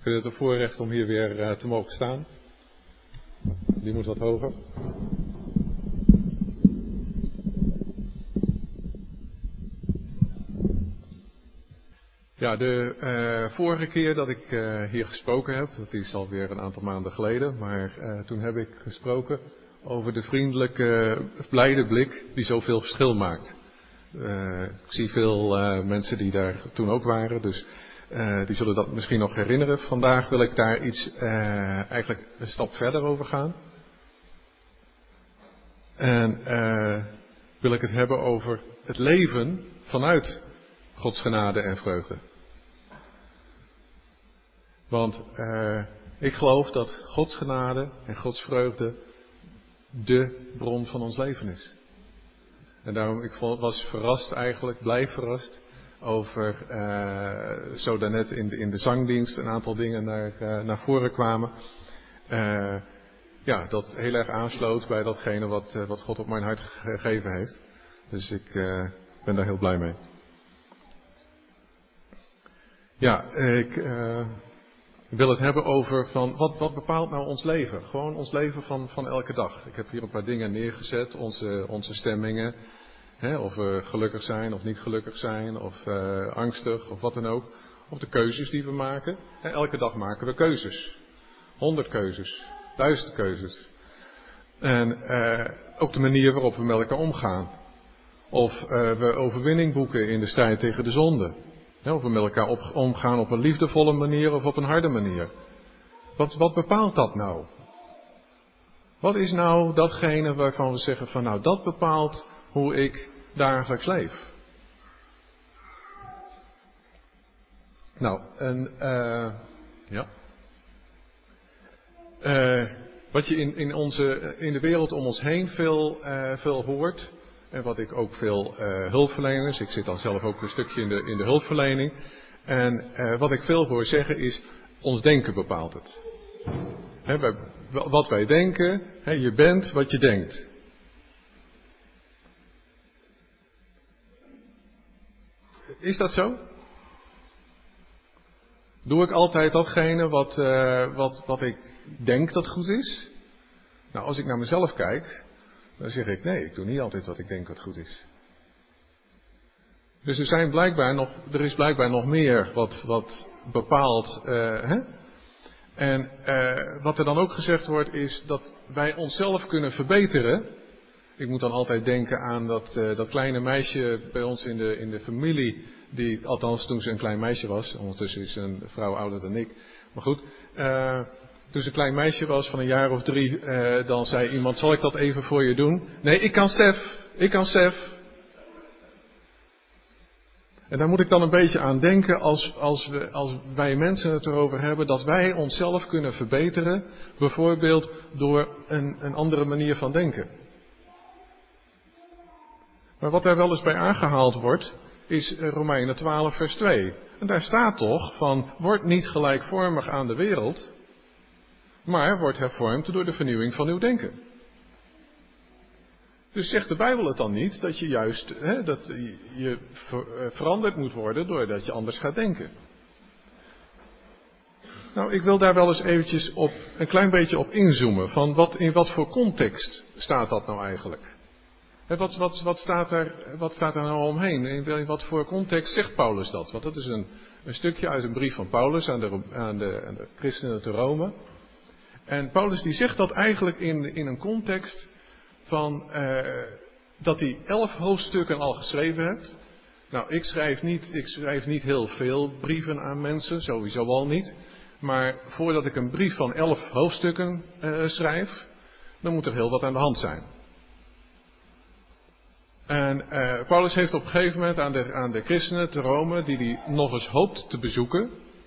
Ik vind het een voorrecht om hier weer te mogen staan. Die moet wat hoger. Ja, de vorige keer dat ik hier gesproken heb, dat is alweer een aantal maanden geleden, maar toen heb ik gesproken over de vriendelijke, blijde blik die zoveel verschil maakt. Ik zie veel mensen die daar toen ook waren, dus die zullen dat misschien nog herinneren. Vandaag wil ik daar eigenlijk een stap verder over gaan. En wil ik het hebben over het leven vanuit Gods genade en vreugde. Want ik geloof dat Gods genade en Gods vreugde de bron van ons leven is. En daarom, was verrast eigenlijk, blij verrast over, zo daarnet in de zangdienst een aantal dingen naar voren kwamen. Ja, dat heel erg aansloot bij datgene wat God op mijn hart gegeven heeft. Dus ik ben daar heel blij mee. Ja, ik wil het hebben over van wat bepaalt nou ons leven? Gewoon ons leven van elke dag. Ik heb hier een paar dingen neergezet, onze stemmingen. Hè, of we gelukkig zijn of niet gelukkig zijn, of angstig of wat dan ook. Of de keuzes die we maken. Hè, elke dag maken we keuzes. 100 keuzes, 1000 keuzes. En ook de manier waarop we met elkaar omgaan. Of we overwinning boeken in de strijd tegen de zonde. Of we met elkaar omgaan op een liefdevolle manier of op een harde manier. Wat bepaalt dat nou? Wat is nou datgene waarvan we zeggen van nou dat bepaalt hoe ik dagelijks leef? Nou, ja. Wat je in de wereld om ons heen veel hoort. En wat ik ook veel hulpverleners, ik zit dan zelf ook een stukje in de hulpverlening. En wat ik veel hoor zeggen is, ons denken bepaalt het. Wat wij denken, je bent wat je denkt. Is dat zo? Doe ik altijd datgene wat ik denk dat goed is? Nou, als ik naar mezelf kijk, dan zeg ik nee, ik doe niet altijd wat ik denk wat goed is. Dus er is blijkbaar nog meer wat bepaalt. En wat er dan ook gezegd wordt is dat wij onszelf kunnen verbeteren. Ik moet dan altijd denken aan dat kleine meisje bij ons in de familie. Die, althans toen ze een klein meisje was. Ondertussen is ze een vrouw ouder dan ik. Maar goed. Toen ze een klein meisje was van een jaar of 3. Dan zei iemand, zal ik dat even voor je doen? Nee, ik kan Sef. En daar moet ik dan een beetje aan denken als wij mensen het erover hebben dat wij onszelf kunnen verbeteren. Bijvoorbeeld door een andere manier van denken. Maar wat daar wel eens bij aangehaald wordt, is Romeinen 12 vers 2. En daar staat toch van, word niet gelijkvormig aan de wereld, maar word hervormd door de vernieuwing van uw denken. Dus zegt de Bijbel het dan niet dat je juist dat je veranderd moet worden doordat je anders gaat denken? Nou, ik wil daar wel eens eventjes een klein beetje op inzoomen. Van in wat voor context staat dat nou eigenlijk? Wat staat er nou omheen? In wat voor context zegt Paulus dat? Want dat is een stukje uit een brief van Paulus aan de christenen te Rome. En Paulus die zegt dat eigenlijk in een context van dat hij 11 hoofdstukken al geschreven heeft. Nou, ik schrijf niet heel veel brieven aan mensen, sowieso al niet. Maar voordat ik een brief van 11 hoofdstukken schrijf, dan moet er heel wat aan de hand zijn. En Paulus heeft op een gegeven moment aan de christenen te Rome, die hij nog eens hoopt te bezoeken,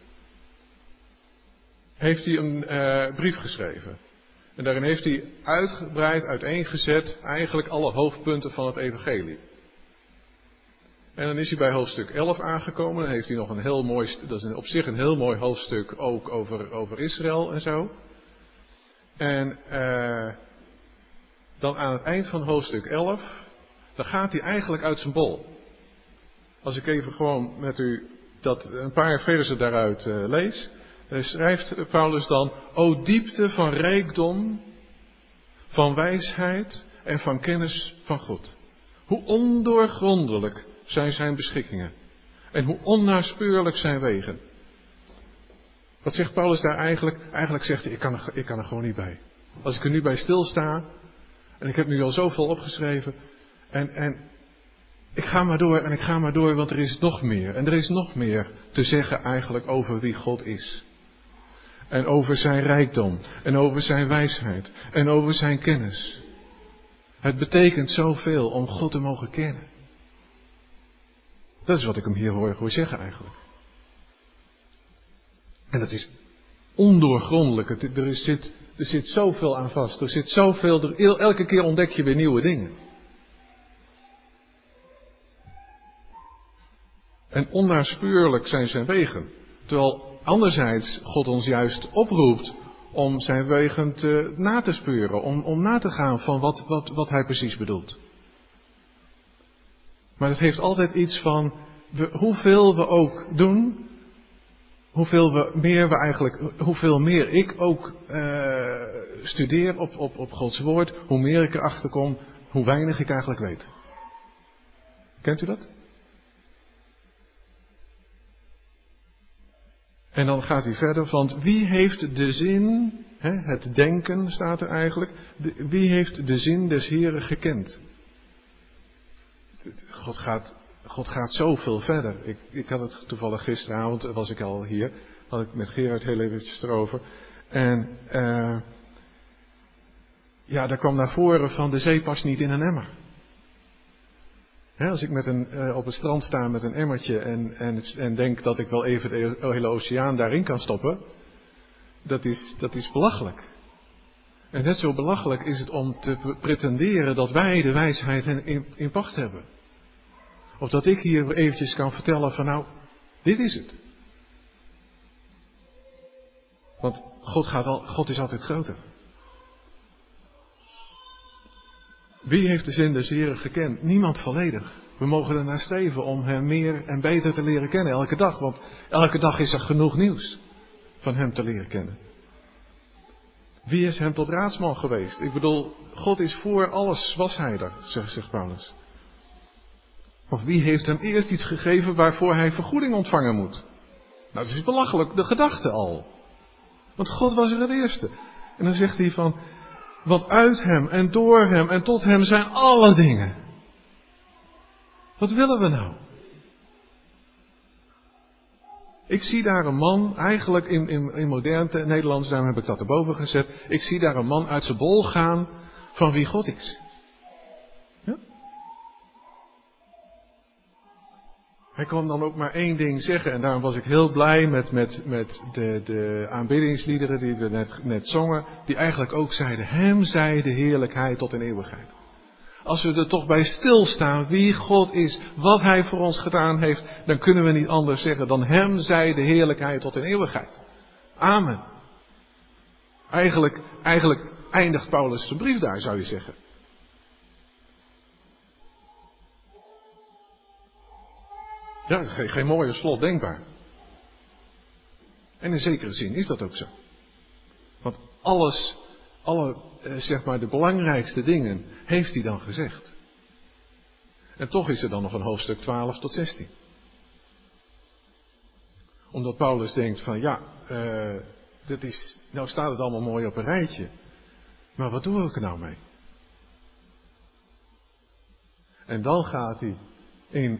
heeft hij een brief geschreven. En daarin heeft hij uitgebreid uiteengezet eigenlijk alle hoofdpunten van het evangelie. En dan is hij bij hoofdstuk 11 aangekomen. Dan heeft hij nog een heel mooi, dat is op zich een heel mooi hoofdstuk ook over Israël en zo. En dan aan het eind van hoofdstuk 11, dan gaat hij eigenlijk uit zijn bol. Als ik even gewoon met u een paar versen daaruit lees. schrijft Paulus dan: O diepte van rijkdom, van wijsheid en van kennis van God. Hoe ondoorgrondelijk zijn zijn beschikkingen en hoe onnaspeurlijk zijn wegen. Wat zegt Paulus daar eigenlijk? Eigenlijk zegt hij, ik kan er gewoon niet bij. Als ik er nu bij stilsta, en ik heb nu al zoveel opgeschreven, en ik ga maar door en ik ga maar door, want er is nog meer. En er is nog meer te zeggen eigenlijk over wie God is. En over zijn rijkdom, en over zijn wijsheid, en over zijn kennis. Het betekent zoveel om God te mogen kennen. Dat is wat ik hem hier hoor zeggen eigenlijk. En dat is ondoorgrondelijk. Er zit zoveel aan vast. Er zit zoveel. Elke keer ontdek je weer nieuwe dingen. En onnaspeurlijk zijn zijn wegen. Terwijl anderzijds God ons juist oproept om zijn wegen na te speuren. Om na te gaan van wat hij precies bedoelt. Maar het heeft altijd iets van hoeveel we ook doen. Hoeveel meer ik ook studeer op Gods woord, hoe meer ik erachter kom, hoe weinig ik eigenlijk weet. Kent u dat? En dan gaat hij verder, want wie heeft de zin, het denken staat er eigenlijk, wie heeft de zin des Heren gekend? God gaat zoveel verder. Ik had het toevallig gisteravond, was ik al hier, had ik met Gerard heel eventjes erover. En daar kwam naar voren van de zee past niet in een emmer. Als ik op het strand sta met een emmertje en denk dat ik wel even de hele oceaan daarin kan stoppen, dat is belachelijk. En net zo belachelijk is het om te pretenderen dat wij de wijsheid in pacht hebben. Of dat ik hier eventjes kan vertellen van dit is het. Want God is altijd groter. Wie heeft de zin des Heren gekend? Niemand volledig. We mogen ernaar streven om hem meer en beter te leren kennen elke dag. Want elke dag is er genoeg nieuws van hem te leren kennen. Wie is hem tot raadsman geweest? Ik bedoel, God is voor alles, was hij er, zegt Paulus. Of wie heeft hem eerst iets gegeven waarvoor hij vergoeding ontvangen moet? Nou, dat is belachelijk, de gedachte al. Want God was er het eerste. En dan zegt hij van, want uit hem en door hem en tot hem zijn alle dingen. Wat willen we nou? Ik zie daar een man, eigenlijk in modern Nederlands, daarom heb ik dat erboven gezet. Ik zie daar een man uit zijn bol gaan van wie God is. Ja? Hij kon dan ook maar één ding zeggen en daarom was ik heel blij met de aanbiddingsliederen die we net zongen. Die eigenlijk ook zeiden, hem zij de heerlijkheid tot in eeuwigheid. Als we er toch bij stilstaan wie God is, wat hij voor ons gedaan heeft, dan kunnen we niet anders zeggen dan hem zij de heerlijkheid tot in eeuwigheid. Amen. Eigenlijk eindigt Paulus zijn brief daar, zou je zeggen. Ja, geen mooier slot denkbaar. En in zekere zin is dat ook zo. Want alle de belangrijkste dingen heeft hij dan gezegd. En toch is er dan nog een hoofdstuk 12 tot 16. Omdat Paulus denkt van nou staat het allemaal mooi op een rijtje. Maar wat doen we er nou mee? En dan gaat hij in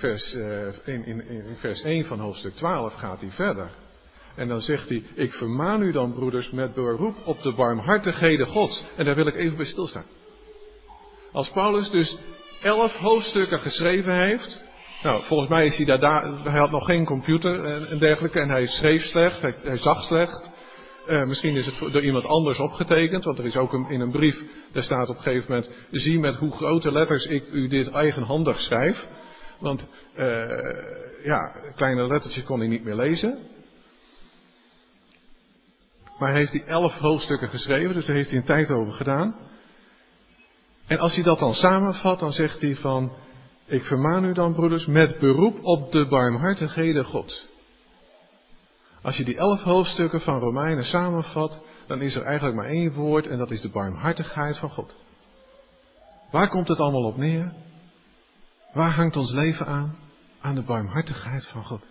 vers 1 van hoofdstuk 12 gaat hij verder. En dan zegt hij, ik vermaan u dan broeders met beroep op de barmhartigheden Gods. En daar wil ik even bij stilstaan. Als Paulus dus 11 hoofdstukken geschreven heeft. Nou, volgens mij is hij hij had nog geen computer en dergelijke. En hij schreef slecht, hij zag slecht. Misschien is het door iemand anders opgetekend. Want er is ook in een brief, daar staat op een gegeven moment, zie met hoe grote letters ik u dit eigenhandig schrijf. Want kleine lettertjes kon hij niet meer lezen. Maar heeft hij 11 hoofdstukken geschreven, dus daar heeft hij een tijd over gedaan. En als hij dat dan samenvat, dan zegt hij van, ik vermaan u dan broeders met beroep op de barmhartigheden Gods. Als je die 11 hoofdstukken van Romeinen samenvat, dan is er eigenlijk maar één woord en dat is de barmhartigheid van God. Waar komt het allemaal op neer? Waar hangt ons leven aan? Aan de barmhartigheid van God.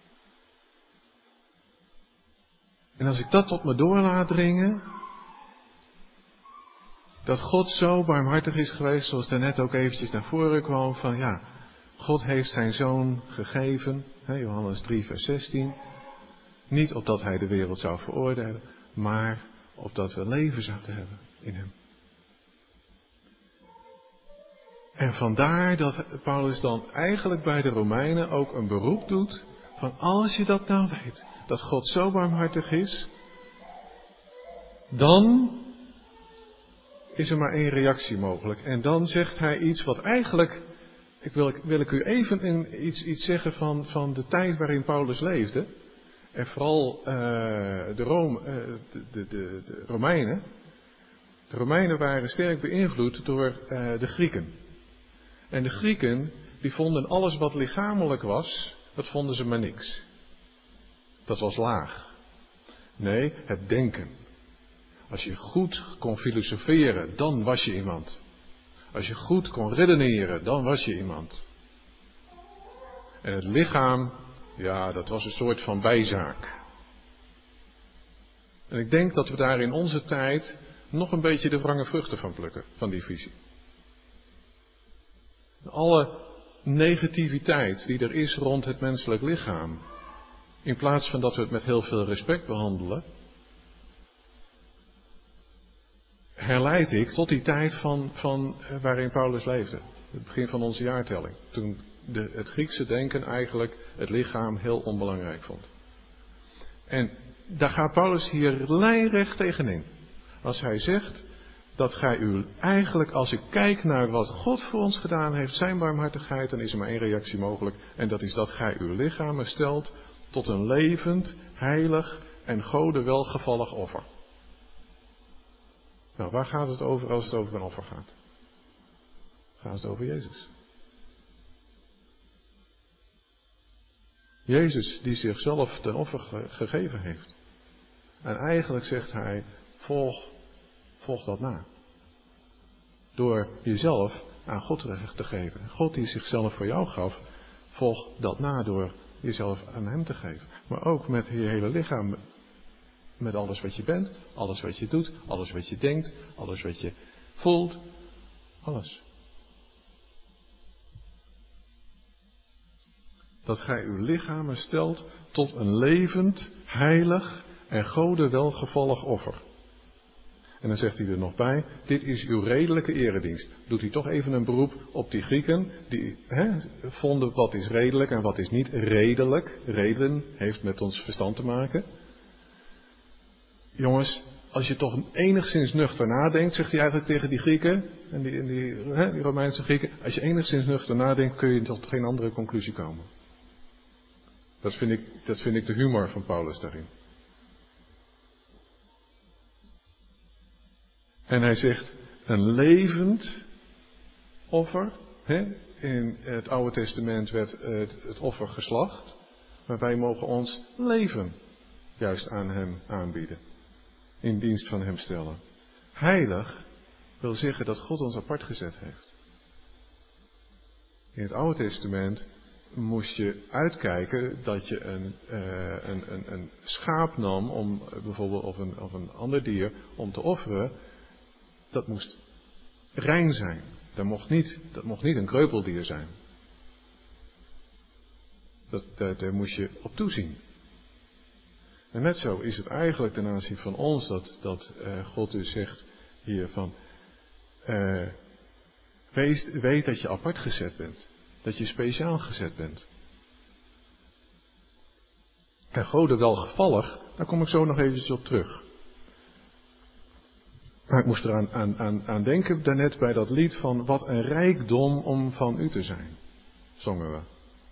En als ik dat tot me door laat dringen, dat God zo barmhartig is geweest, zoals daarnet ook eventjes naar voren kwam, van ja, God heeft zijn zoon gegeven, Johannes 3 vers 16, niet opdat hij de wereld zou veroordelen, maar opdat we leven zouden hebben in hem. En vandaar dat Paulus dan eigenlijk bij de Romeinen ook een beroep doet van als je dat nou weet, dat God zo barmhartig is, dan is er maar één reactie mogelijk. En dan zegt hij iets wat eigenlijk, wil ik u even iets zeggen van de tijd waarin Paulus leefde. En vooral de Romeinen. De Romeinen waren sterk beïnvloed door de Grieken. En de Grieken, die vonden alles wat lichamelijk was, dat vonden ze maar niks. Dat was laag. Nee, het denken. Als je goed kon filosoferen, dan was je iemand. Als je goed kon redeneren, dan was je iemand. En het lichaam, ja, dat was een soort van bijzaak. En ik denk dat we daar in onze tijd nog een beetje de wrange vruchten van plukken, van die visie. Alle negativiteit die er is rond het menselijk lichaam, in plaats van dat we het met heel veel respect behandelen, herleid ik tot die tijd van waarin Paulus leefde. Het begin van onze jaartelling. Toen het Griekse denken eigenlijk het lichaam heel onbelangrijk vond. En daar gaat Paulus hier lijnrecht tegenin. Als hij zegt dat gij u eigenlijk, als ik kijk naar wat God voor ons gedaan heeft, zijn barmhartigheid, dan is er maar één reactie mogelijk. En dat is dat gij uw lichamen stelt tot een levend, heilig en Gode welgevallig offer. Nou, waar gaat het over als het over een offer gaat? Gaat het over Jezus. Jezus die zichzelf ten offer gegeven heeft. En eigenlijk zegt hij, volg dat na. Door jezelf aan God te geven. God die zichzelf voor jou gaf, volg dat na door jezelf aan hem te geven. Maar ook met je hele lichaam. Met alles wat je bent, alles wat je doet, alles wat je denkt, alles wat je voelt. Alles. Dat gij uw lichamen stelt tot een levend, heilig en Gode welgevallig offer. En dan zegt hij er nog bij, dit is uw redelijke eredienst. Doet hij toch even een beroep op die Grieken, die vonden wat is redelijk en wat is niet redelijk. Reden heeft met ons verstand te maken. Jongens, als je toch enigszins nuchter nadenkt, zegt hij eigenlijk tegen die Grieken, en die Romeinse Grieken, als je enigszins nuchter nadenkt, kun je tot geen andere conclusie komen. Dat vind ik de humor van Paulus daarin. En hij zegt, een levend offer, in het Oude Testament werd het offer geslacht, maar wij mogen ons leven juist aan hem aanbieden. In dienst van hem stellen. Heilig wil zeggen dat God ons apart gezet heeft. In het Oude Testament moest je uitkijken dat je een schaap nam om bijvoorbeeld of een ander dier om te offeren. Dat moest rein zijn. Dat mocht niet een kreupeldier zijn. Daar moest je op toezien. En net zo is het eigenlijk ten aanzien van ons dat God dus zegt hier van, weet dat je apart gezet bent. Dat je speciaal gezet bent. En Gode welgevallig, daar kom ik zo nog eventjes op terug. Maar ik moest eraan denken daarnet bij dat lied van wat een rijkdom om van u te zijn. Zongen we.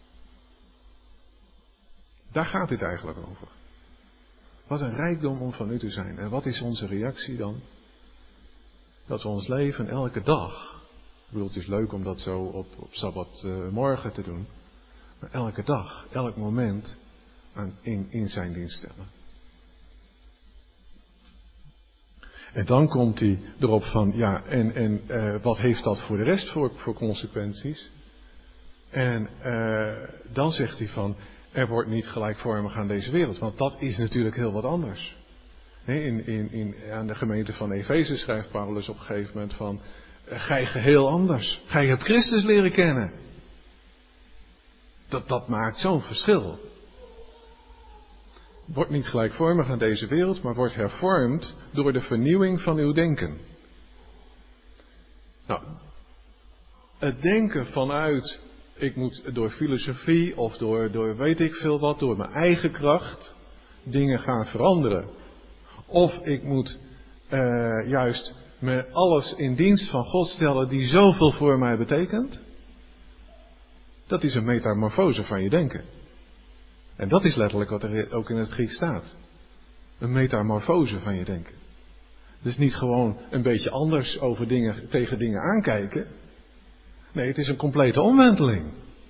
Daar gaat dit eigenlijk over. Wat een rijkdom om van u te zijn. En wat is onze reactie dan? Dat we ons leven elke dag. Ik bedoel, het is leuk om dat zo op Sabbatmorgen te doen. Maar elke dag, elk moment in zijn dienst stellen. En dan komt hij erop van, wat heeft dat voor de rest voor consequenties? En dan zegt hij van, er wordt niet gelijkvormig aan deze wereld, want dat is natuurlijk heel wat anders. Aan de gemeente van Efeze schrijft Paulus op een gegeven moment van, gij geheel anders. Gij hebt Christus leren kennen. Dat maakt zo'n verschil. Wordt niet gelijkvormig aan deze wereld, maar wordt hervormd door de vernieuwing van uw denken. Nou, het denken vanuit, ik moet door filosofie of door weet ik veel wat, door mijn eigen kracht dingen gaan veranderen. Of ik moet juist me alles in dienst van God stellen die zoveel voor mij betekent. Dat is een metamorfose van je denken. En dat is letterlijk wat er ook in het Grieks staat. Een metamorfose van je denken. Dus niet gewoon een beetje anders tegen dingen aankijken. Nee, het is een complete omwenteling.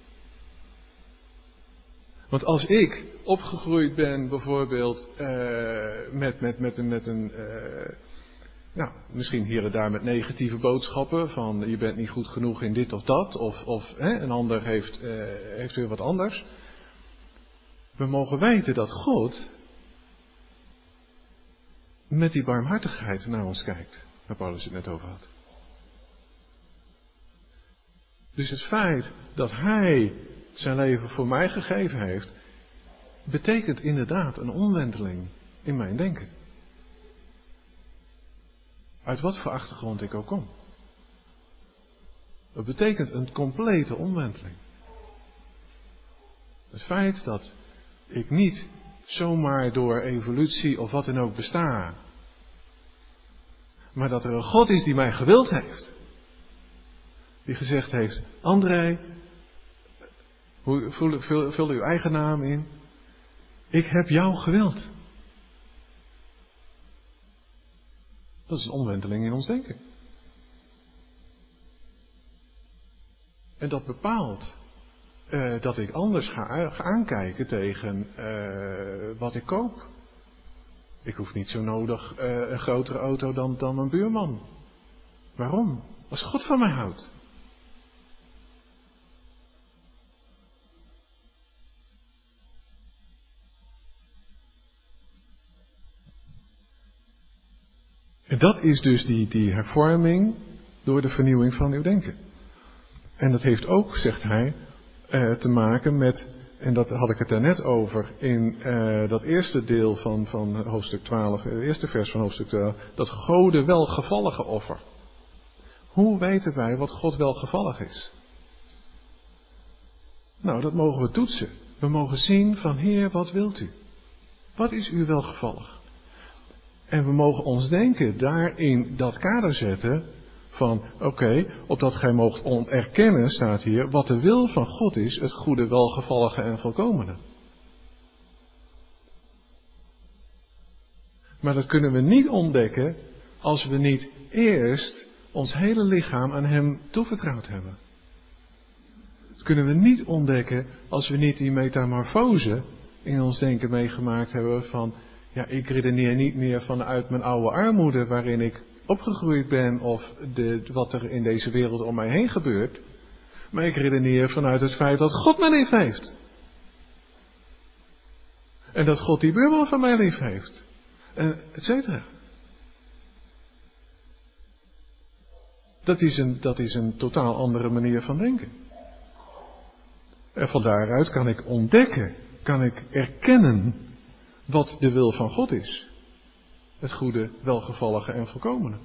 Want als ik opgegroeid ben bijvoorbeeld met een misschien hier en daar met negatieve boodschappen van je bent niet goed genoeg in dit of dat of een ander heeft weer wat anders. We mogen weten dat God met die barmhartigheid naar ons kijkt, waar Paulus het net over had. Dus het feit dat hij zijn leven voor mij gegeven heeft, betekent inderdaad een omwenteling in mijn denken. Uit wat voor achtergrond ik ook kom. Het betekent een complete omwenteling. Het feit dat ik niet zomaar door evolutie of wat dan ook besta, maar dat er een God is die mij gewild heeft. Die gezegd heeft, André, vul uw eigen naam in. Ik heb jou gewild. Dat is een omwenteling in ons denken. En dat bepaalt dat ik anders ga aankijken tegen wat ik koop. Ik hoef niet zo nodig een grotere auto dan een buurman. Waarom? Als God van mij houdt. En dat is dus die hervorming door de vernieuwing van uw denken. En dat heeft ook, zegt hij, te maken met, en dat had ik het daarnet over, in dat eerste deel van hoofdstuk 12, het eerste vers van hoofdstuk 12, dat Gode welgevallige offer. Hoe weten wij wat God welgevallig is? Nou, dat mogen we toetsen. We mogen zien van, Heer, wat wilt u? Wat is u welgevallig? En we mogen ons denken daarin dat kader zetten van, opdat gij moogt erkennen, staat hier, wat de wil van God is, het goede, welgevallige en volkomene. Maar dat kunnen we niet ontdekken als we niet eerst ons hele lichaam aan Hem toevertrouwd hebben. Dat kunnen we niet ontdekken als we niet die metamorfose in ons denken meegemaakt hebben van, ik redeneer niet meer vanuit mijn oude armoede waarin ik opgegroeid ben of wat er in deze wereld om mij heen gebeurt. Maar ik redeneer vanuit het feit dat God mij lief heeft. En dat God die buurman van mij lief heeft. En et cetera. Dat is een totaal andere manier van denken. En van daaruit kan ik ontdekken, kan ik erkennen wat de wil van God is. Het goede, welgevallige en volkomene.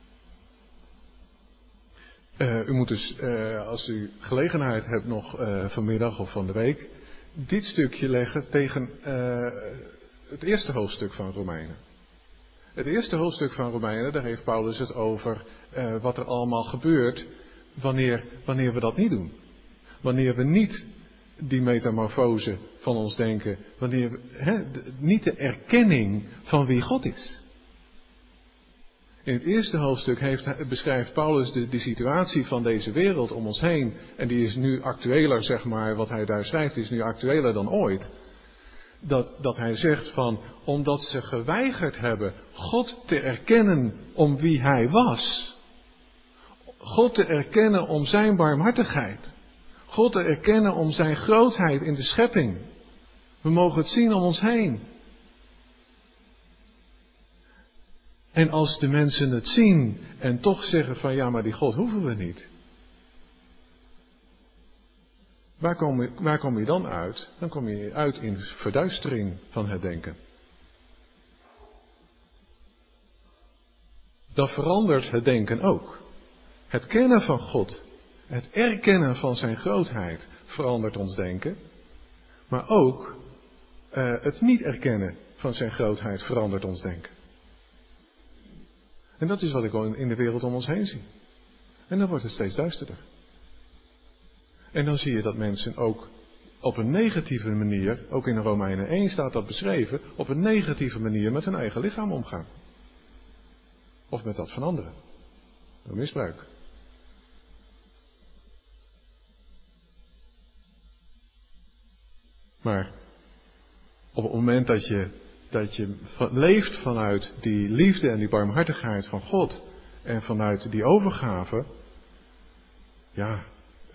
U moet dus, als u gelegenheid hebt nog vanmiddag of van de week, dit stukje leggen tegen het eerste hoofdstuk van Romeinen. Het eerste hoofdstuk van Romeinen, daar heeft Paulus het over wat er allemaal gebeurt wanneer we dat niet doen. Wanneer we niet die metamorfose van ons denken, wanneer we niet de erkenning van wie God is. In het eerste hoofdstuk beschrijft Paulus de situatie van deze wereld om ons heen. En die is nu actueler, zeg maar, wat hij daar schrijft, is nu actueler dan ooit. dat hij zegt van, omdat ze geweigerd hebben God te erkennen om wie hij was. God te erkennen om zijn barmhartigheid. God te erkennen om zijn grootheid in de schepping. We mogen het zien om ons heen. En als de mensen het zien en toch zeggen van ja, maar die God hoeven we niet. Waar kom je dan uit? Dan kom je uit in verduistering van het denken. Dan verandert het denken ook. Het kennen van God, het erkennen van zijn grootheid verandert ons denken. Maar ook het niet erkennen van zijn grootheid verandert ons denken. En dat is wat ik in de wereld om ons heen zie. En dan wordt het steeds duisterder. En dan zie je dat mensen ook op een negatieve manier, ook in Romeinen 1 staat dat beschreven, op een negatieve manier met hun eigen lichaam omgaan. Of met dat van anderen. Door misbruik. Maar op het moment dat je leeft vanuit die liefde en die barmhartigheid van God en vanuit die overgave, ja,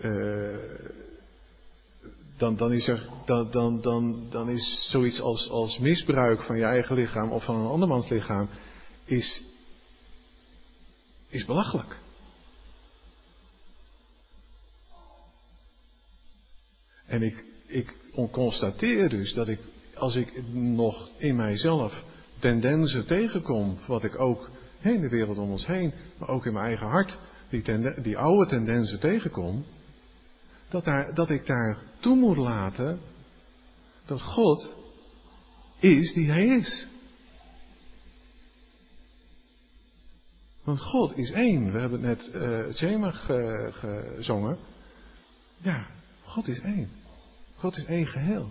dan is zoiets als misbruik van je eigen lichaam of van een andermans lichaam is belachelijk. En ik constateer dus dat als ik nog in mijzelf tendensen tegenkom, wat ik ook in de wereld om ons heen, maar ook in mijn eigen hart, die oude tendensen tegenkom, dat ik daar toe moet laten dat God is die hij is. Want God is één. We hebben net het Shema gezongen. Ja, God is één. God is één geheel.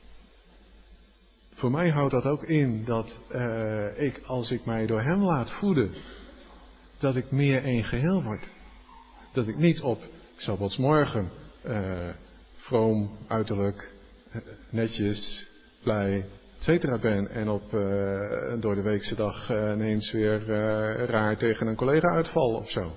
Voor mij houdt dat ook in dat als ik mij door hem laat voeden, dat ik meer één geheel word. Dat ik niet op sabbatsmorgen vroom, uiterlijk, netjes, blij, etc. ben en op door de weekse dag ineens weer raar tegen een collega uitval of zo.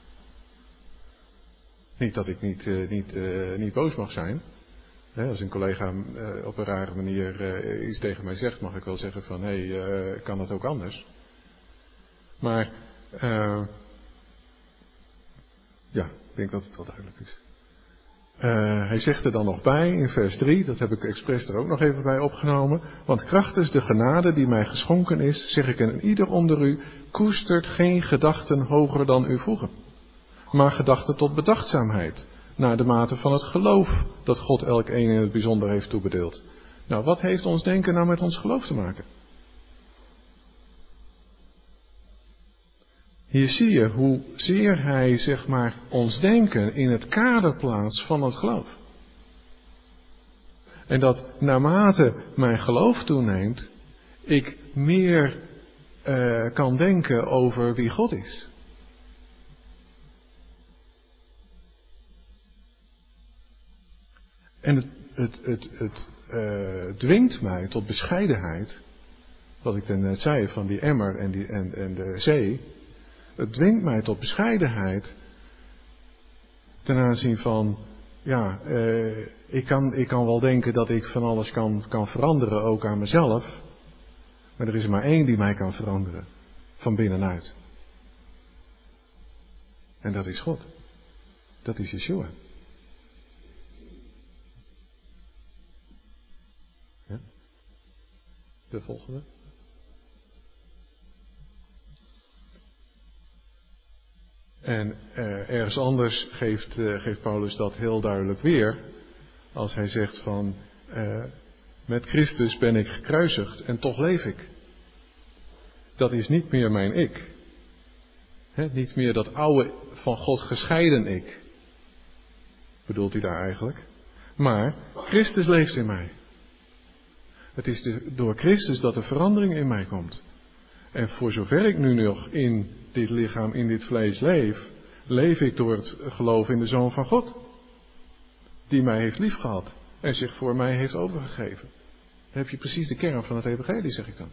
Niet dat ik niet boos mag zijn. Als een collega op een rare manier iets tegen mij zegt, mag ik wel zeggen van, kan dat ook anders? Maar, ja, ik denk dat het wel duidelijk is. Hij zegt er dan nog bij in vers 3, dat heb ik expres er ook nog even bij opgenomen. Want krachtens de genade die mij geschonken is, zeg ik aan ieder onder u, koestert geen gedachten hoger dan u voegen. Maar gedachten tot bedachtzaamheid, naar de mate van het geloof dat God elk een in het bijzonder heeft toebedeeld. Nou, wat heeft ons denken nou met ons geloof te maken? Hier zie je hoe zeer hij, zeg maar, ons denken in het kader plaatst van het geloof. En dat naarmate mijn geloof toeneemt, ik meer kan denken over wie God is. En het dwingt mij tot bescheidenheid, wat ik net zei van die emmer en de zee. Het dwingt mij tot bescheidenheid ten aanzien van, ja, ik kan wel denken dat ik van alles kan veranderen, ook aan mezelf. Maar er is er maar één die mij kan veranderen, van binnenuit. En dat is God. Dat is Yeshua. Ja? De volgende. En ergens anders geeft Paulus dat heel duidelijk weer. Als hij zegt van, met Christus ben ik gekruisigd en toch leef ik. Dat is niet meer mijn ik. Niet meer dat oude van God gescheiden ik. Bedoelt hij daar eigenlijk. Maar Christus leeft in mij. Het is door Christus dat de verandering in mij komt. En voor zover ik nu nog in dit lichaam, in dit vlees leef ik door het geloof in de Zoon van God. Die mij heeft liefgehad en zich voor mij heeft overgegeven. heb je precies de kern van het evangelie, zeg ik dan.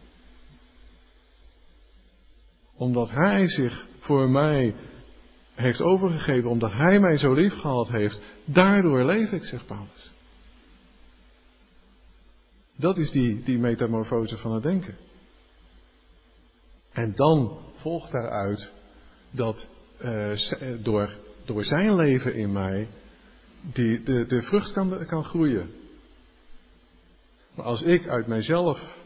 Omdat hij zich voor mij heeft overgegeven, omdat hij mij zo lief gehad heeft, daardoor leef ik, zegt Paulus. Dat is die metamorfose van het denken. En dan volgt daaruit dat door zijn leven in mij de vrucht kan groeien. Maar als ik uit mijzelf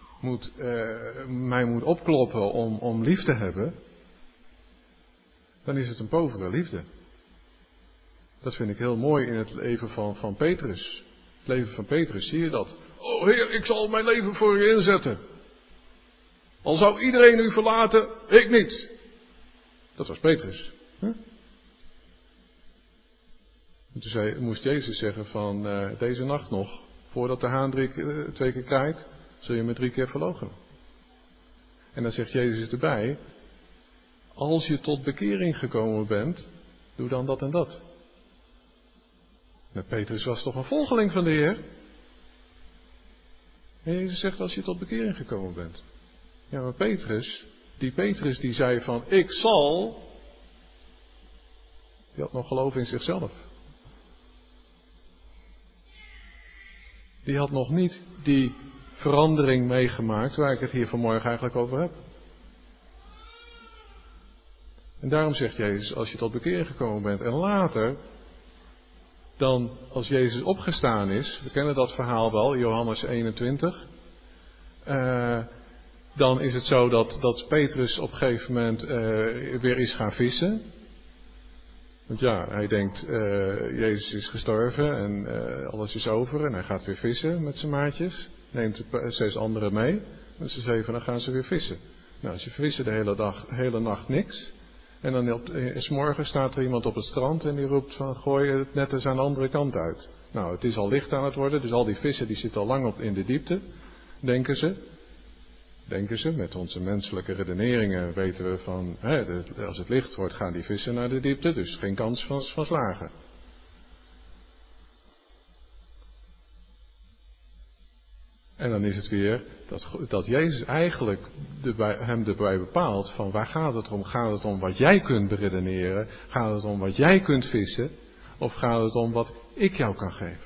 mij moet opkloppen om lief te hebben, dan is het een povere liefde. Dat vind ik heel mooi in het leven van Petrus. Het leven van Petrus, zie je dat? Oh Heer, ik zal mijn leven voor u inzetten. Al zou iedereen u verlaten, ik niet. Dat was Petrus. Huh? En toen moest Jezus zeggen van deze nacht nog, voordat de haan 2 keer kraait, zul je me 3 keer verloochenen. En dan zegt Jezus erbij, als je tot bekering gekomen bent, doe dan dat en dat. Maar Petrus was toch een volgeling van de Heer? En Jezus zegt, als je tot bekering gekomen bent. Ja, maar Petrus die zei van, ik zal, die had nog geloof in zichzelf. Die had nog niet die verandering meegemaakt waar ik het hier vanmorgen eigenlijk over heb. En daarom zegt Jezus, als je tot bekering gekomen bent en later, dan als Jezus opgestaan is, we kennen dat verhaal wel, Johannes 21, dan is het zo dat Petrus op een gegeven moment weer is gaan vissen. Want ja, hij denkt, Jezus is gestorven en alles is over en hij gaat weer vissen met zijn maatjes. Neemt 6 anderen mee. En ze 7, dan gaan ze weer vissen. Nou, ze vissen de hele nacht niks. En dan 's morgens staat er iemand op het strand en die roept van gooi het net eens aan de andere kant uit. Nou, het is al licht aan het worden, dus al die vissen die zitten al lang in de diepte, denken ze. Met onze menselijke redeneringen weten we van, als het licht wordt gaan die vissen naar de diepte, dus geen kans van slagen. En dan is het weer dat Jezus eigenlijk hem erbij bepaalt van waar gaat het om? Gaat het om wat jij kunt beredeneren? Gaat het om wat jij kunt vissen? Of gaat het om wat ik jou kan geven?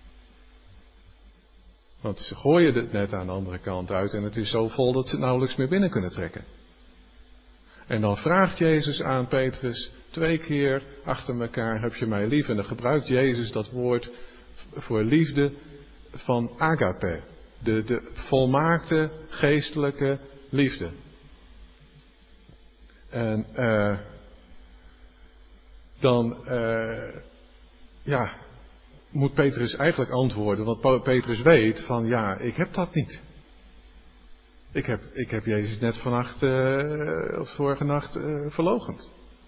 Want ze gooien het net aan de andere kant uit en het is zo vol dat ze het nauwelijks meer binnen kunnen trekken. En dan vraagt Jezus aan Petrus 2 keer achter elkaar, heb je mij lief? En dan gebruikt Jezus dat woord voor liefde van agape. De volmaakte geestelijke liefde. En dan moet Petrus eigenlijk antwoorden, want Petrus weet van ja, ik heb dat niet. Ik heb Jezus net vannacht of vorige nacht verloochend.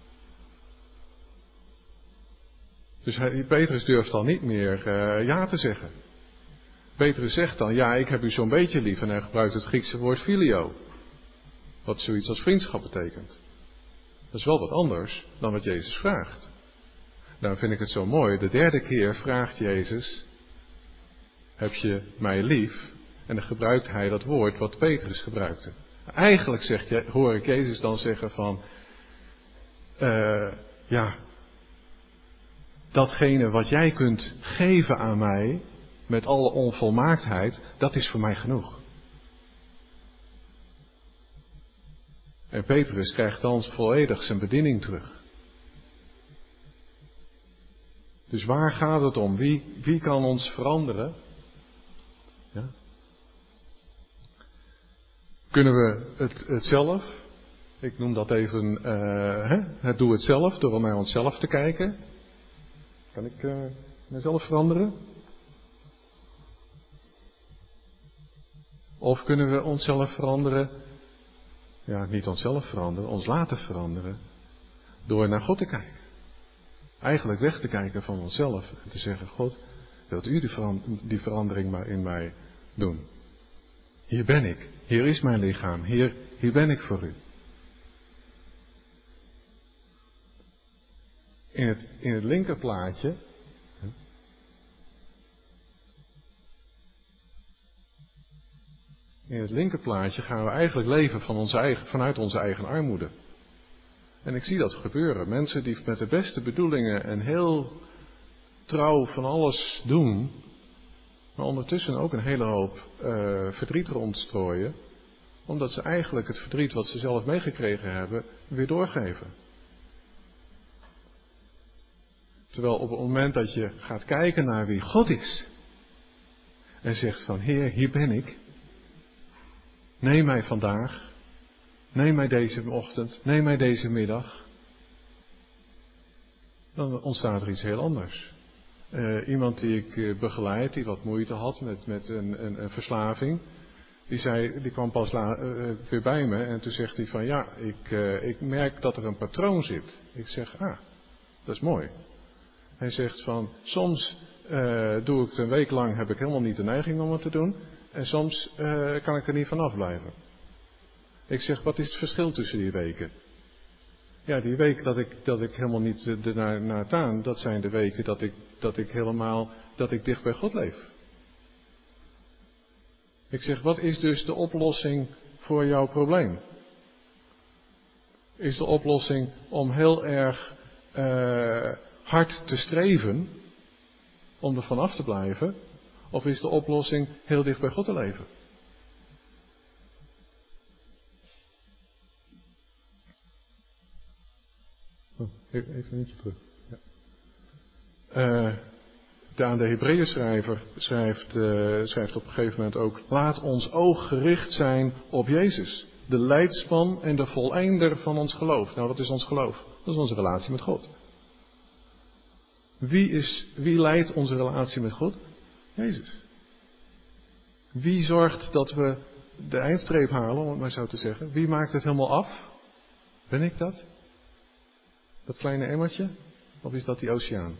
Dus Petrus durft dan niet meer ja te zeggen. Petrus zegt dan, ja, ik heb u zo'n beetje lief. En hij gebruikt het Griekse woord filio. Wat zoiets als vriendschap betekent. Dat is wel wat anders dan wat Jezus vraagt. Daarom vind ik het zo mooi. De 3e keer vraagt Jezus, heb je mij lief? En dan gebruikt hij dat woord wat Petrus gebruikte. Eigenlijk hoor ik Jezus dan zeggen van, datgene wat jij kunt geven aan mij, met alle onvolmaaktheid, dat is voor mij genoeg. En Petrus krijgt dan volledig zijn bediening terug. Dus waar gaat het om? Wie kan ons veranderen? Ja. Kunnen we het zelf? Ik noem dat even het doe het zelf, door naar onszelf te kijken. Kan ik mezelf veranderen? Of kunnen we onszelf veranderen? Ja, niet onszelf veranderen, ons laten veranderen. Door naar God te kijken. Eigenlijk weg te kijken van onszelf. En te zeggen, God, wilt u die verandering maar in mij doen? Hier ben ik. Hier is mijn lichaam. Hier ben ik voor u. In het linkerplaatje In het linkerplaatje gaan we eigenlijk leven vanuit onze eigen armoede. En ik zie dat gebeuren. Mensen die met de beste bedoelingen en heel trouw van alles doen, maar ondertussen ook een hele hoop verdriet rondstrooien, omdat ze eigenlijk het verdriet wat ze zelf meegekregen hebben, weer doorgeven. Terwijl op het moment dat je gaat kijken naar wie God is, en zegt van, Heer, hier ben ik. Neem mij vandaag. Neem mij deze ochtend. Neem mij deze middag. Dan ontstaat er iets heel anders. Iemand die ik begeleid, die wat moeite had met een verslaving. Die kwam pas weer bij me en toen zegt hij van, ja, ik merk dat er een patroon zit. Ik zeg, dat is mooi. Hij zegt van, soms doe ik het een week lang, heb ik helemaal niet de neiging om het te doen. En soms kan ik er niet van afblijven. Ik zeg, wat is het verschil tussen die weken? Ja, die week dat ik helemaal niet ernaar taan, dat zijn de weken dat ik dicht bij God leef. Ik zeg, wat is dus de oplossing voor jouw probleem? Is de oplossing om heel erg hard te streven, om er van af te blijven? Of is de oplossing heel dicht bij God te leven? Even een beetje terug. Ja. Aan de Hebreeënschrijver schrijft op een gegeven moment ook, laat ons oog gericht zijn op Jezus, de leidsman en de voleinder van ons geloof. Nou, wat is ons geloof? Dat is onze relatie met God. Wie leidt onze relatie met God? Jezus. Wie zorgt dat we de eindstreep halen, om het maar zo te zeggen? Wie maakt het helemaal af? Ben ik dat? Dat kleine emmertje? Of is dat die oceaan?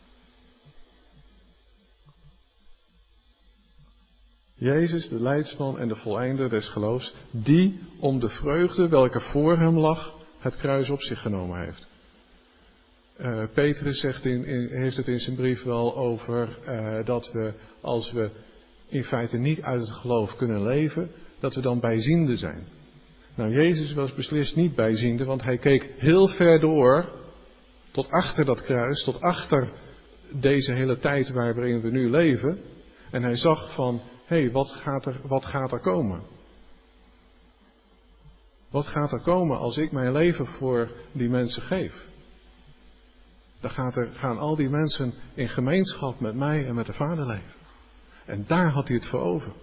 Jezus, de leidsman en de voleinder des geloofs, die om de vreugde welke voor hem lag, het kruis op zich genomen heeft. Petrus heeft het in zijn brief wel over dat we, als we in feite niet uit het geloof kunnen leven, dat we dan bijziende zijn. Nou, Jezus was beslist niet bijziende, want hij keek heel ver door, tot achter dat kruis, tot achter deze hele tijd waarin we nu leven. En hij zag van, hé, wat gaat er komen? Wat gaat er komen als ik mijn leven voor die mensen geef? Dan gaan al die mensen in gemeenschap met mij en met de Vader leven. En daar had hij het voor over.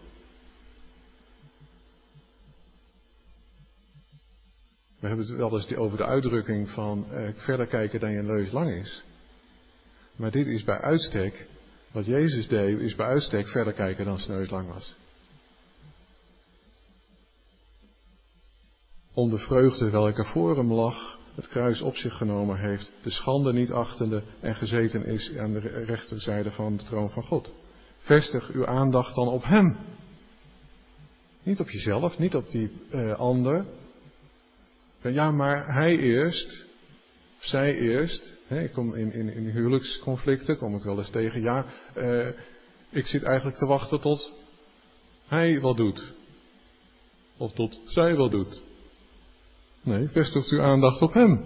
We hebben het wel eens over de uitdrukking van verder kijken dan je neus lang is. Maar dit is bij uitstek, wat Jezus deed, is bij uitstek verder kijken dan zijn neus lang was. Om de vreugde welke voor hem lag, het kruis op zich genomen heeft, de schande niet achtende en gezeten is aan de rechterzijde van de troon van God. Vestig uw aandacht dan op hem. Niet op jezelf, niet op die ander. Ja, maar hij eerst, of zij eerst. Ik kom in huwelijksconflicten, kom ik wel eens tegen. Ja, ik zit eigenlijk te wachten tot hij wat doet. Of tot zij wat doet. Nee, vestigt uw aandacht op hem.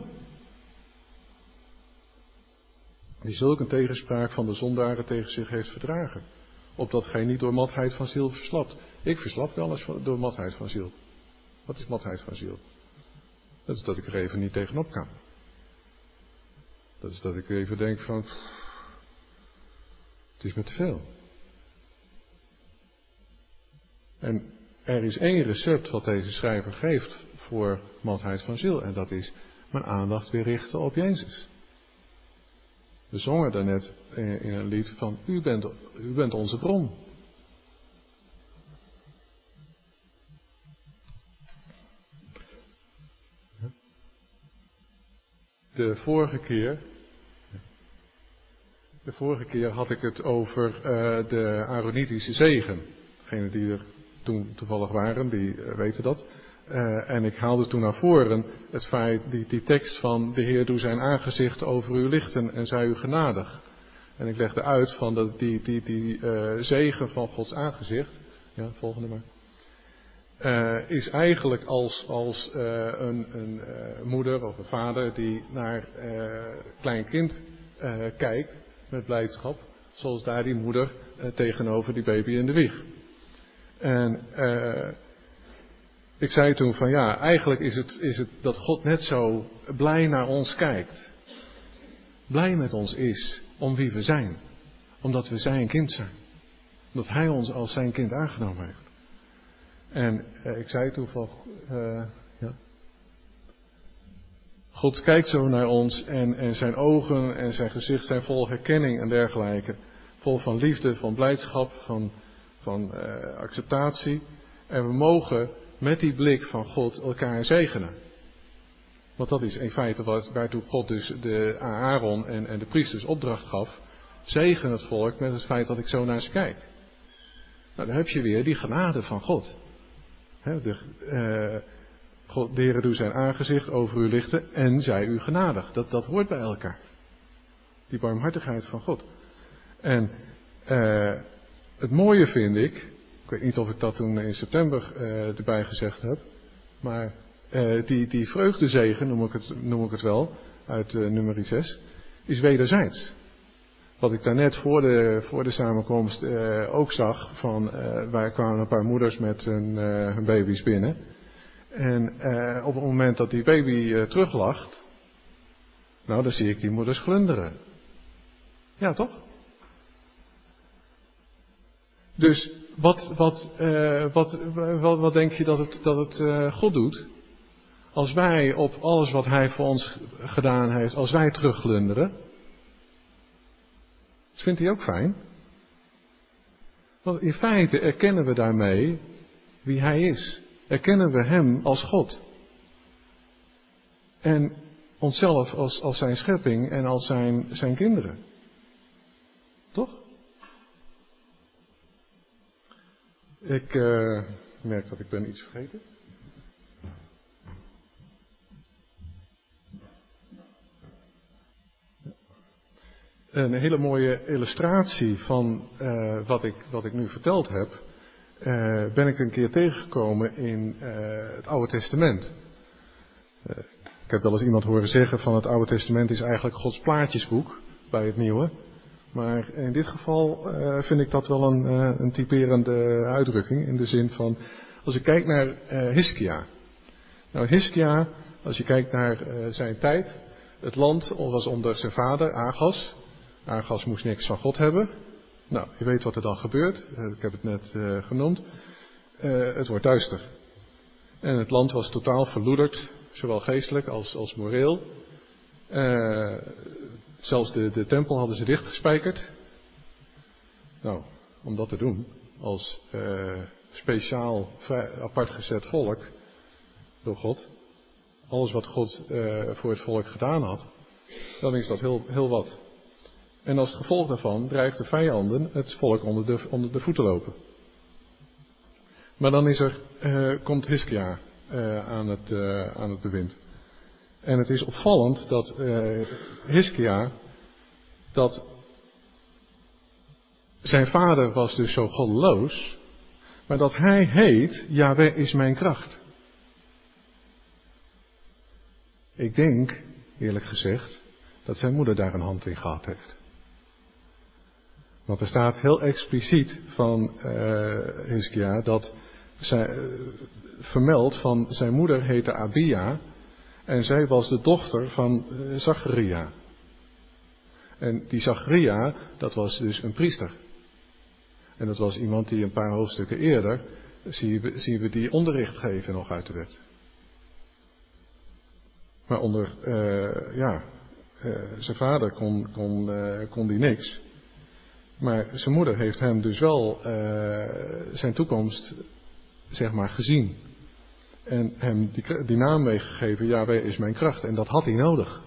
Die zulke een tegenspraak van de zondaren tegen zich heeft verdragen. Opdat gij niet door matheid van ziel verslapt. Ik verslap wel eens door matheid van ziel. Wat is matheid van ziel? Dat is dat ik er even niet tegenop kan. Dat is dat ik even denk van, het is me te veel. En er is één recept wat deze schrijver geeft voor matheid van ziel. En dat is mijn aandacht weer richten op Jezus. We zongen daarnet in een lied van, u bent onze bron. De vorige keer had ik het over de Aaronitische zegen. Degenen die er toen toevallig waren, die weten dat. En ik haalde toen naar voren het feit, die tekst van de Heer doe zijn aangezicht over u lichten en zij u genadig. En ik legde uit van dat die zegen van Gods aangezicht. Ja, volgende maar. is eigenlijk als een moeder of een vader die naar klein kind kijkt met blijdschap, zoals daar die moeder tegenover die baby in de wieg. En ik zei toen van ja, eigenlijk is het dat God net zo blij naar ons kijkt. Blij met ons is om wie we zijn. Omdat we zijn kind zijn. Omdat hij ons als zijn kind aangenomen heeft. En ik zei toen van ja. God kijkt zo naar ons en zijn ogen en zijn gezicht zijn vol herkenning en dergelijke. Vol van liefde, van blijdschap, van acceptatie. En we mogen met die blik van God elkaar zegenen. Want dat is in feite waartoe God dus aan Aaron en de priesters opdracht gaf. Zegen het volk met het feit dat ik zo naar ze kijk. Nou, dan heb je weer die genade van God. God, de Heere doet zijn aangezicht over u lichten en zij u genadig. Dat hoort bij elkaar. Die barmhartigheid van God. En het mooie vind ik weet niet of ik dat toen in september erbij gezegd heb, maar die vreugdezegen, noem ik het wel, uit nummer 6, is wederzijds. Wat ik daarnet voor de samenkomst ook zag, waar kwamen een paar moeders met hun baby's binnen. En op het moment dat die baby teruglacht, nou dan zie ik die moeders glunderen. Ja, toch? Dus wat denk je dat het God doet? Als wij op alles wat hij voor ons gedaan heeft, als wij terugglunderen. Dat vindt hij ook fijn. Want in feite erkennen we daarmee wie hij is. Erkennen we hem als God. En onszelf als zijn schepping en als zijn kinderen. Toch? Ik merk dat ik ben iets vergeten. Een hele mooie illustratie van wat ik nu verteld heb, ben ik een keer tegengekomen in het Oude Testament. Ik heb wel eens iemand horen zeggen van het Oude Testament is eigenlijk Gods plaatjesboek bij het Nieuwe. Maar in dit geval vind ik dat wel een typerende uitdrukking in de zin van, als ik kijk naar Hiskia. Nou, Hiskia, als je kijkt naar zijn tijd, het land was onder zijn vader Agas. Agas moest niks van God hebben. Nou, je weet wat er dan gebeurt. Ik heb het net genoemd. Het wordt duister. En het land was totaal verloederd, zowel geestelijk als moreel. Zelfs de tempel hadden ze dichtgespijkerd. Nou, om dat te doen, als speciaal apart gezet volk door God. Alles wat God voor het volk gedaan had, dan is dat heel wat. En als gevolg daarvan drijft de vijanden het volk onder de voeten lopen. Maar dan komt Hiskia aan het bewind. En het is opvallend dat Hiskia, dat zijn vader was dus zo goddeloos, maar dat hij heet, Yahweh is mijn kracht. Ik denk, eerlijk gezegd, dat zijn moeder daar een hand in gehad heeft. Want er staat heel expliciet van Hiskia dat vermeld van zijn moeder heette Abia en zij was de dochter van Zacharia. En die Zacharia, dat was dus een priester. En dat was iemand die een paar hoofdstukken eerder, zien we die onderricht geven nog uit de wet. Maar onder, zijn vader kon die niks. Maar zijn moeder heeft hem dus wel zijn toekomst, zeg maar, gezien. En hem die naam meegegeven, Yahweh is mijn kracht. En dat had hij nodig.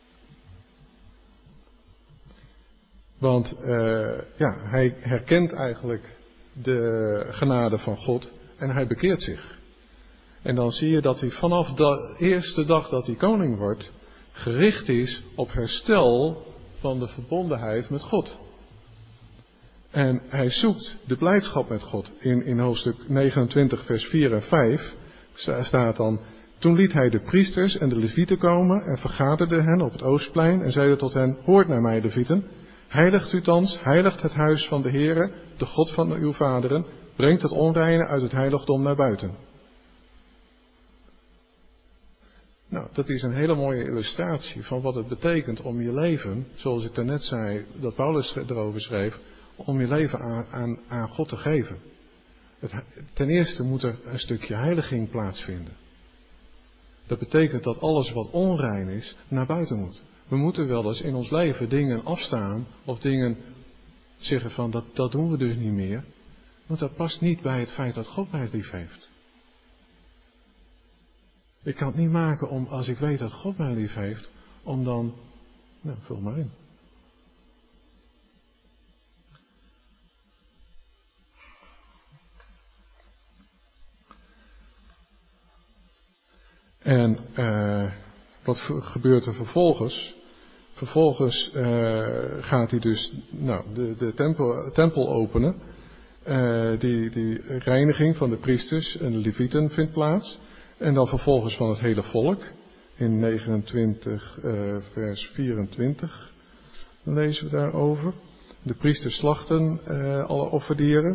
Want hij herkent eigenlijk de genade van God en hij bekeert zich. En dan zie je dat hij vanaf de eerste dag dat hij koning wordt, gericht is op herstel van de verbondenheid met God. En hij zoekt de blijdschap met God. In hoofdstuk 29 vers 4 en 5 staat dan: toen liet hij de priesters en de levieten komen en vergaderde hen op het Oostplein en zeide tot hen: hoort naar mij, levieten, heiligt u thans, heiligt het huis van de Heere, de God van uw vaderen, brengt het onreine uit het heiligdom naar buiten. Nou, dat is een hele mooie illustratie van wat het betekent om je leven, zoals ik daarnet zei, dat Paulus erover schreef, om je leven aan God te geven. Ten eerste moet er een stukje heiliging plaatsvinden. Dat betekent dat alles wat onrein is, naar buiten moet. We moeten wel eens in ons leven dingen afstaan of dingen zeggen van dat doen we dus niet meer. Want dat past niet bij het feit dat God mij lief heeft. Ik kan het niet maken om, als ik weet dat God mij lief heeft, om dan, nou, vul maar in. En wat gebeurt er vervolgens? Vervolgens gaat hij dus de tempel openen. Die reiniging van de priesters en de levieten vindt plaats. En dan vervolgens van het hele volk. In 29 vers 24 lezen we daarover. De priesters slachten alle offerdieren.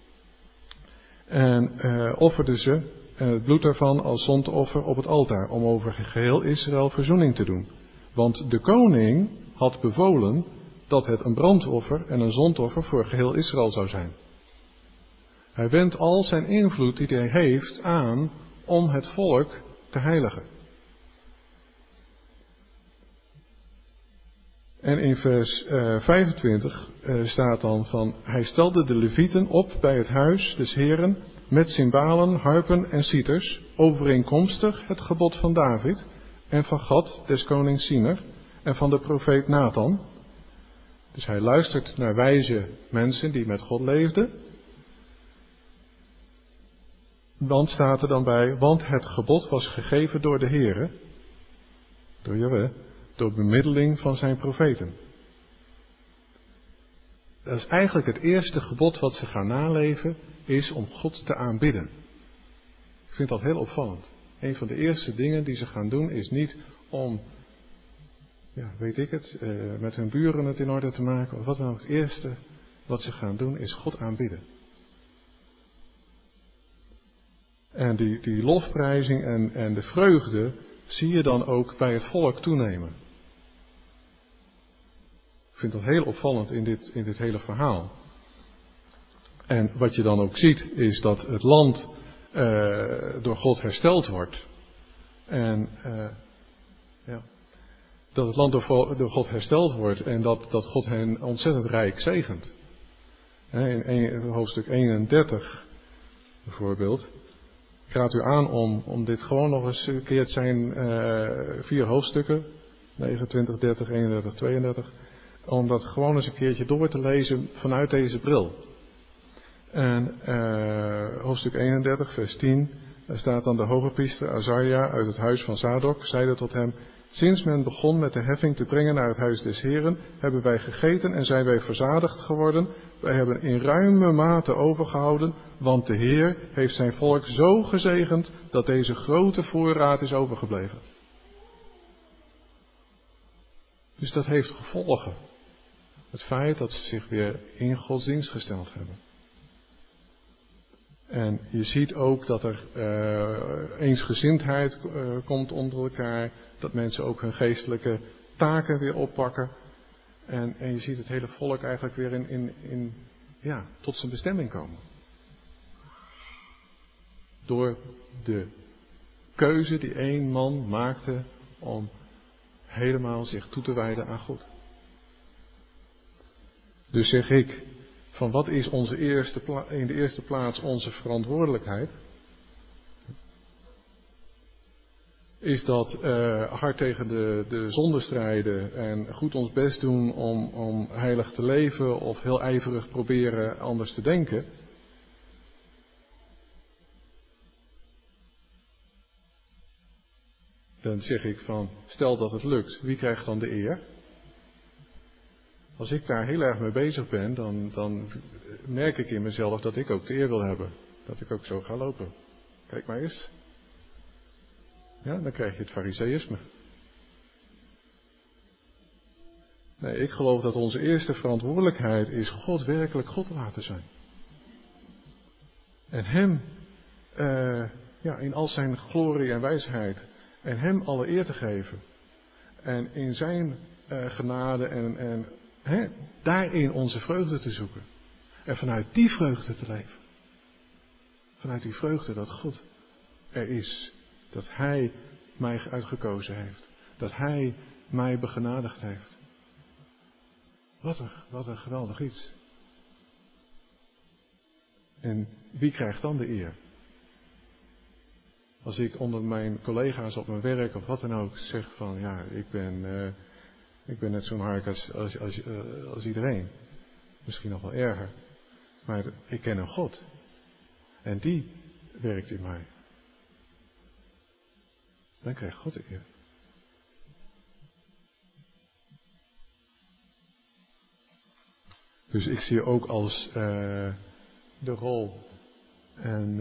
En offerden ze het bloed daarvan als zondoffer op het altaar. Om over geheel Israël verzoening te doen. Want de koning had bevolen dat het een brandoffer en een zondoffer voor geheel Israël zou zijn. Hij wendt al zijn invloed die hij heeft aan om het volk te heiligen. En in vers 25 staat dan van: hij stelde de levieten op bij het huis des Heren met cymbalen, harpen en citers, overeenkomstig het gebod van David en van Gad des konings Siner en van de profeet Nathan. Dus hij luistert naar wijze mensen die met God leefden. Want staat er dan bij, want het gebod was gegeven door de Heere, door Jahweh, door bemiddeling van zijn profeten. Dat is eigenlijk het eerste gebod wat ze gaan naleven, is om God te aanbidden. Ik vind dat heel opvallend. Een van de eerste dingen die ze gaan doen is niet om, met hun buren het in orde te maken. Of wat dan ook. Het eerste wat ze gaan doen is God aanbidden. En die lofprijzing en de vreugde zie je dan ook bij het volk toenemen. Ik vind dat heel opvallend in dit hele verhaal. En wat je dan ook ziet is dat het land door God hersteld wordt. En dat het land door God hersteld wordt en dat God hen ontzettend rijk zegent. In hoofdstuk 31 bijvoorbeeld. Ik raad u aan om dit gewoon nog eens een keer, het zijn 4 hoofdstukken, 29, 30, 31, 32, om dat gewoon eens een keertje door te lezen vanuit deze bril. En hoofdstuk 31, vers 10, daar staat dan: de hoge priester Azaria uit het huis van Zadok zeide tot hem: sinds men begon met de heffing te brengen naar het huis des Heren, hebben wij gegeten en zijn wij verzadigd geworden. Wij hebben in ruime mate overgehouden, want de Heer heeft zijn volk zo gezegend dat deze grote voorraad is overgebleven. Dus dat heeft gevolgen. Het feit dat ze zich weer in Gods dienst gesteld hebben. En je ziet ook dat er eensgezindheid komt onder elkaar. Dat mensen ook hun geestelijke taken weer oppakken. En je ziet het hele volk eigenlijk weer tot zijn bestemming komen. Door de keuze die één man maakte om helemaal zich toe te wijden aan God. Dus zeg ik, van wat is in de eerste plaats onze verantwoordelijkheid? Is dat hard tegen de zonde strijden en goed ons best doen om heilig te leven of heel ijverig proberen anders te denken? Dan zeg ik van, stel dat het lukt, wie krijgt dan de eer? Als ik daar heel erg mee bezig ben, dan merk ik in mezelf dat ik ook de eer wil hebben. Dat ik ook zo ga lopen. Kijk maar eens. Ja, dan krijg je het fariseïsme. Nee, ik geloof dat onze eerste verantwoordelijkheid is God werkelijk God te laten zijn. En Hem in al zijn glorie en wijsheid. En Hem alle eer te geven. En in zijn genade en daarin onze vreugde te zoeken. En vanuit die vreugde te leven. Vanuit die vreugde dat God er is. Dat Hij mij uitgekozen heeft. Dat Hij mij begenadigd heeft. Wat een geweldig iets. En wie krijgt dan de eer? Als ik onder mijn collega's op mijn werk of wat dan ook zeg van ja, ik ben net zo'n hark als iedereen. Misschien nog wel erger. Maar ik ken een God. En die werkt in mij. Dan krijgt God de eer. Dus ik zie ook als de rol en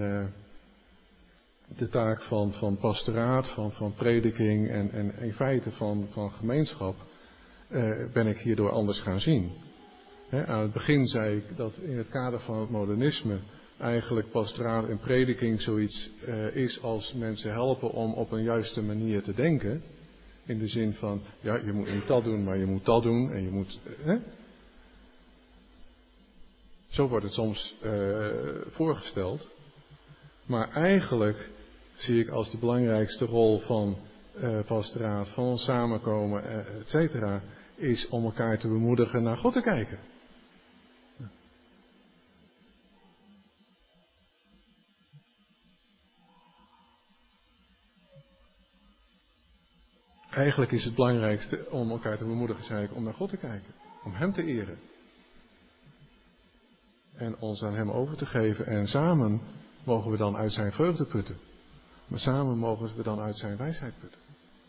de taak van pastoraat, van prediking en in feite van gemeenschap, ben ik hierdoor anders gaan zien. Aan het begin zei ik dat in het kader van het modernisme eigenlijk pastoraat en prediking zoiets is als mensen helpen om op een juiste manier te denken. In de zin van, ja, je moet niet dat doen, maar je moet dat doen en je moet... Zo wordt het soms voorgesteld. Maar eigenlijk zie ik als de belangrijkste rol van pastoraat, van ons samenkomen, et cetera, is om elkaar te bemoedigen naar God te kijken. Eigenlijk is het belangrijkste om elkaar te bemoedigen, zei ik, om naar God te kijken. Om Hem te eren. En ons aan Hem over te geven. En samen mogen we dan uit zijn vreugde putten. Maar samen mogen we dan uit zijn wijsheid putten.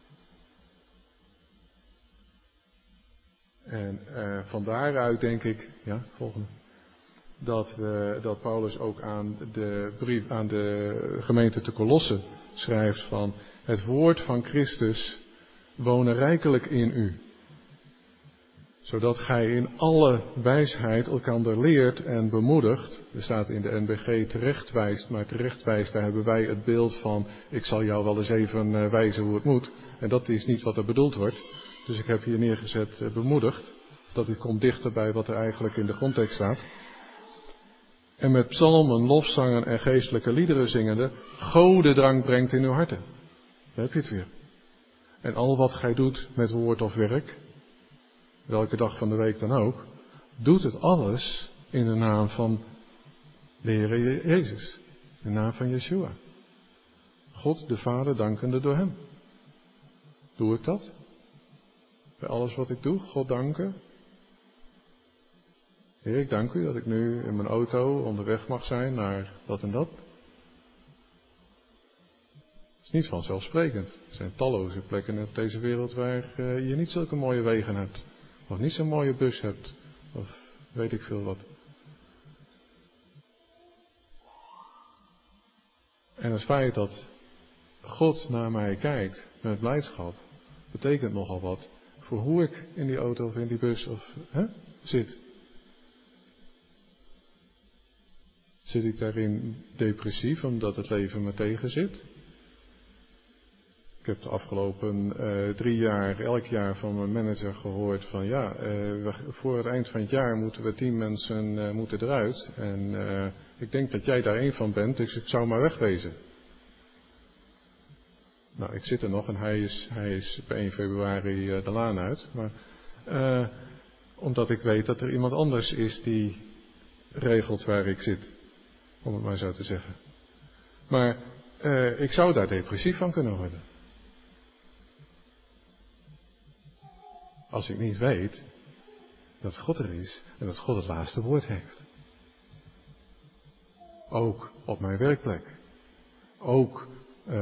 En van daaruit denk ik, ja, volgende. Dat Paulus ook aan de brief aan de gemeente te Kolosse schrijft van het woord van Christus wonen rijkelijk in u. Zodat gij in alle wijsheid elkander leert en bemoedigt. Er staat in de NBG terechtwijst, maar terechtwijst, daar hebben wij het beeld van ik zal jou wel eens even wijzen hoe het moet. En dat is niet wat er bedoeld wordt. Dus ik heb hier neergezet bemoedigd. Dat komt dichter bij wat er eigenlijk in de grondtekst staat. En met psalmen, lofzangen en geestelijke liederen zingende, godendank brengt in uw harten. Daar heb je het weer. En al wat gij doet met woord of werk, welke dag van de week dan ook, doet het alles in de naam van de Heer Jezus. In de naam van Yeshua. God de Vader dankende door Hem. Doe ik dat? Bij alles wat ik doe, God danken. Heer, ik dank u dat ik nu in mijn auto onderweg mag zijn naar dat en dat. Het is niet vanzelfsprekend. Er zijn talloze plekken op deze wereld waar je niet zulke mooie wegen hebt. Of niet zo'n mooie bus hebt. Of weet ik veel wat. En het feit dat God naar mij kijkt met blijdschap, betekent nogal wat voor hoe ik in die auto of in die bus zit. Zit ik daarin depressief omdat het leven me tegen zit? Ik heb de afgelopen 3 jaar elk jaar van mijn manager gehoord van ja, voor het eind van het jaar moeten we 10 mensen moeten eruit. En ik denk dat jij daar één van bent, dus ik zou maar wegwezen. Nou, ik zit er nog en hij is bij 1 februari de laan uit. Maar omdat ik weet dat er iemand anders is die regelt waar ik zit. Om het maar zo te zeggen. Maar ik zou daar depressief van kunnen worden. Als ik niet weet dat God er is en dat God het laatste woord heeft. Ook op mijn werkplek. Ook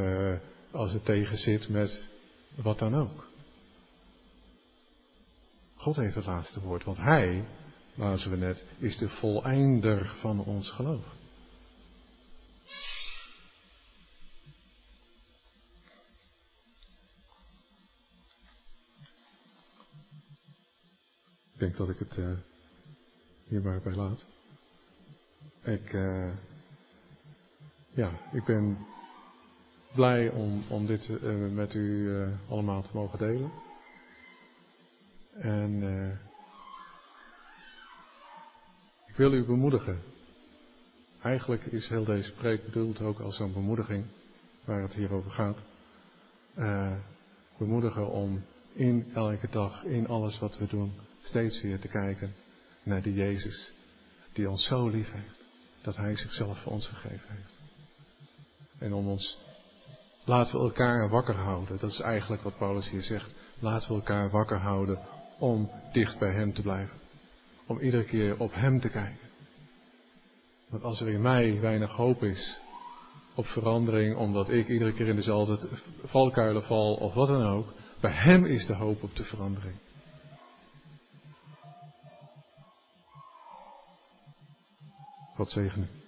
als het tegen zit met wat dan ook. God heeft het laatste woord, want Hij, lazen we net, is de voleinder van ons geloof. Ik denk dat ik het hier maar bij laat. Ik ben blij om dit met u allemaal te mogen delen. En ik wil u bemoedigen. Eigenlijk is heel deze preek bedoeld ook als zo'n bemoediging waar het hier over gaat. Bemoedigen om in elke dag, in alles wat we doen, steeds weer te kijken naar die Jezus die ons zo lief heeft. Dat Hij zichzelf voor ons gegeven heeft. En laten we elkaar wakker houden. Dat is eigenlijk wat Paulus hier zegt. Laten we elkaar wakker houden om dicht bij Hem te blijven. Om iedere keer op Hem te kijken. Want als er in mij weinig hoop is op verandering, omdat ik iedere keer in dezelfde valkuilen val of wat dan ook. Bij Hem is de hoop op de verandering. God zegen u.